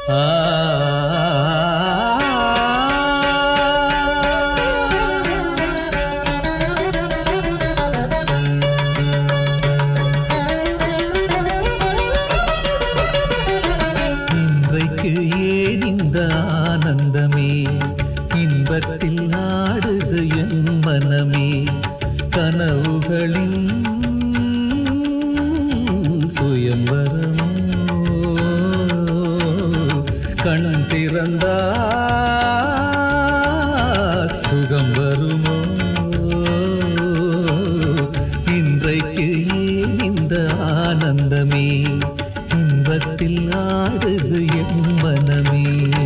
இன்றைக்கு ஏன் இந்த ஆனந்தமே, இன்பத்தில் ஆடுது என் மனமே, கனவுகளின் சுயம்பரமோ, கண் திறந்தால் சுகம் வருமோ, இன்றைக்கு ஏன் இந்த ஆனந்தமே, இன்பத்தில் ஆடுது என் மனமே.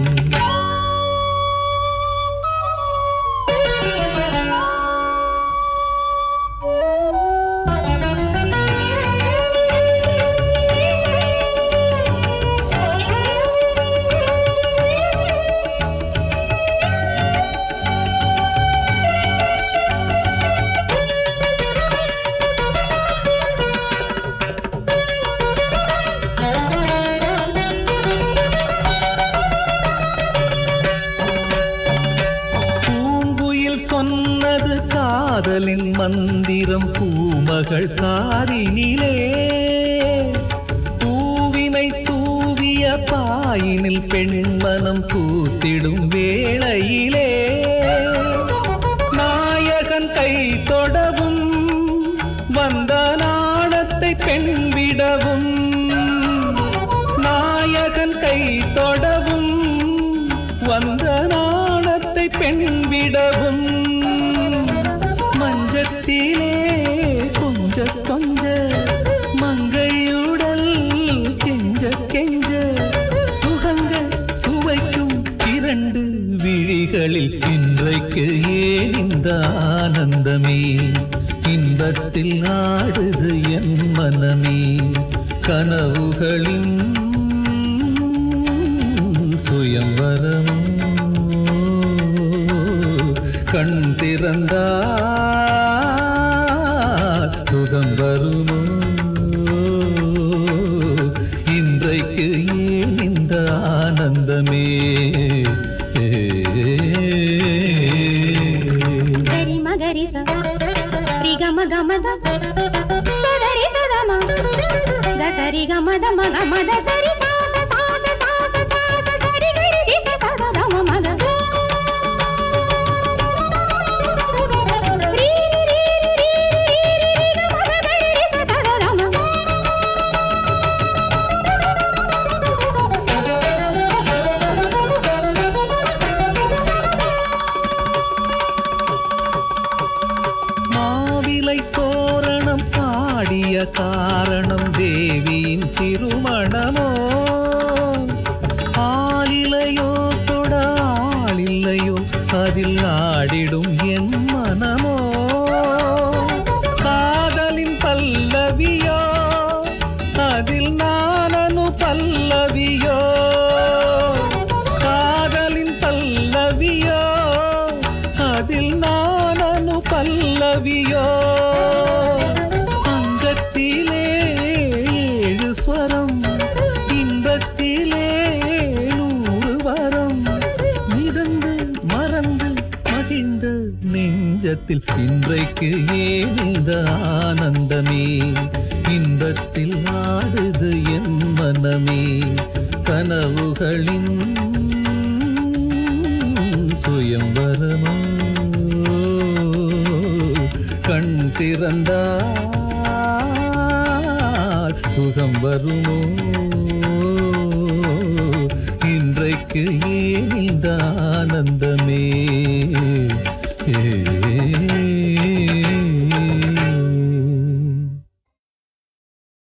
சொன்னது காதலின் மந்திரம் பூமகள் காரினிலே, பூவினை தூவிய பாயினில் பெண்மனம் பூத்திடும் வேளையிலே, நாயகன் கை தொடவும் வந்த நாணத்தை பெண்விடவும், நாயகன் கை தொடவும் வந்த நாணத்தை பெண்விடவும், மஞ்சத்திலே கொஞ்ச கொஞ்ச மங்கையுடல் கெஞ்ச கெஞ்ச, சுகங்கள் சுவைக்கும் இரண்டு விழிகளில் இன்றைக்கு ஏன் இந்த ஆனந்தமே, இன்பத்தில் ஆடுது என் மனமே, கனவுகளின் சுயம்பரமோ, கண் திறந்தால் சுகம் வருமோ, இன்றைக்கு ஏன் இந்த ஆனந்தமே. கரி மகரி சரி கம கமத சரி சதம கசரி கமத மக மத சரி சாச சாச சாச சாச சரி கரி ச சதம மக தோரணம் பாடிய காரணம் தேவியின் திருமணமோ, ஆளிலையோ தொட ஆளில்லையோ அதில் ஆடிடும் என் மனமோ, காதலின் பல்லவியோ அதில் நானனு பல்லவியோ, காதலின் பல்லவியோ அதில் நானனு பல்லவியோ, அங்கத்திலே ஏழு ஸ்வரம் இன்பத்திலே 100 வரம், மிதந்து மறந்து மகிழ்ந்த நெஞ்சத்தில் இன்றைக்கு ஏன் இந்த ஆனந்தமே, இன்பத்தில் ஆடுது என் மனமே, கனவுகளின் சுயம்பரமோ, கண் திறந்தால் சுகம் வருமோ, இன்றைக்கு ஏன் இந்த ஆனந்தமே.